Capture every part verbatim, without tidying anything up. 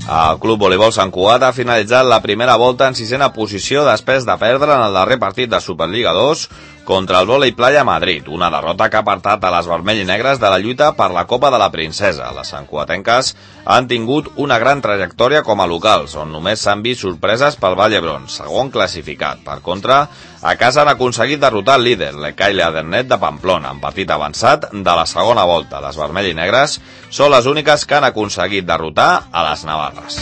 El Club Voleibol Sant Cugat ha finalitzat la primera volta en sisena posició després de perdre en el darrer partit de Superliga dos contra el Vòlei Playa Madrid, una derrota que ha apartat a les vermell i negres de la lluita per la Copa de la Princesa. Les santcugatenques han tingut una gran trajectòria com a locals, on només s'han vist sorpreses pel Vall d'Hebron, segon classificat. Per contra, a casa han aconseguit derrotar el líder, l'Ekaile Adernet de Pamplona, en partit avançat de la segona volta. Les vermell i negres són les úniques que han aconseguit derrotar a les navarres.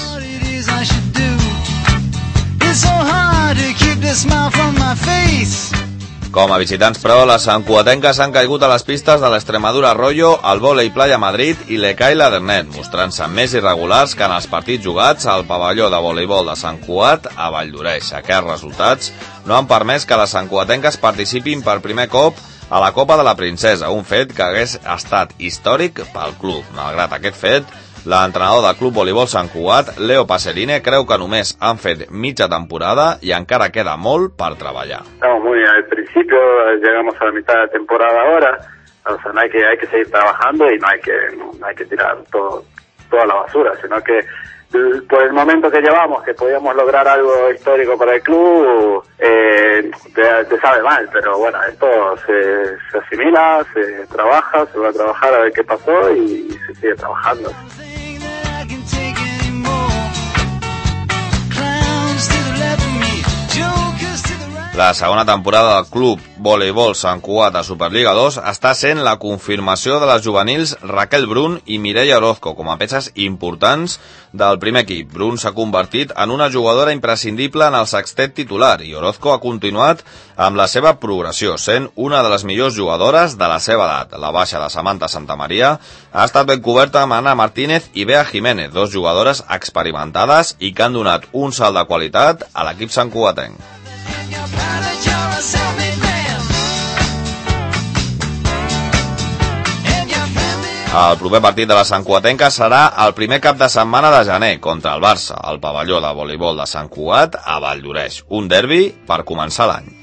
Com a visitants, però, les santcugatenques han caigut a les pistes de l'Extremadura Arroyo, el Vòlei Playa Madrid i l'Ekaile Adernet, mostrant-se més irregulars que en els partits jugats al pavelló de voleibol de Sant Cugat a Valldoreix. Aquests resultats no han permès que les santcugatenques participin per primer cop a la Copa de la Princesa, un fet que hagués estat històric pel club. Malgrat aquest fet, l'entrenador del Club Voleibol Sant Cugat, Leo Paserine, creu que només han fet mitja temporada i encara queda molt per treballar. Estamos muy al principio, llegamos a la mitad de la temporada ahora, o sea, no hay que, hay que seguir trabajando y no hay que, no hay que tirar todo, toda la basura, sino que por el momento que llevamos, que podíamos lograr algo histórico para el club, eh, te, te sabe mal, pero bueno, esto se, se asimila, se trabaja, se va a trabajar a ver qué pasó y, y se sigue trabajando. La segona temporada del Club Voleibol Sant Cugat a Superliga dos està sent la confirmació de les juvenils Raquel Brun i Mireia Orozco com a peces importants del primer equip. Brun s'ha convertit en una jugadora imprescindible en el sextet titular i Orozco ha continuat amb la seva progressió, sent una de les millors jugadores de la seva edat. La baixa de Samantha Santamaria ha estat ben coberta amb Ana Martínez i Bea Jiménez, dos jugadores experimentades i que han donat un salt de qualitat a l'equip santcugatenc. El proper partit de la santcugatenca serà el primer cap de setmana de gener contra el Barça, al pavelló de voleibol de Sant Cugat a Valldoreix. Un derbi per començar l'any.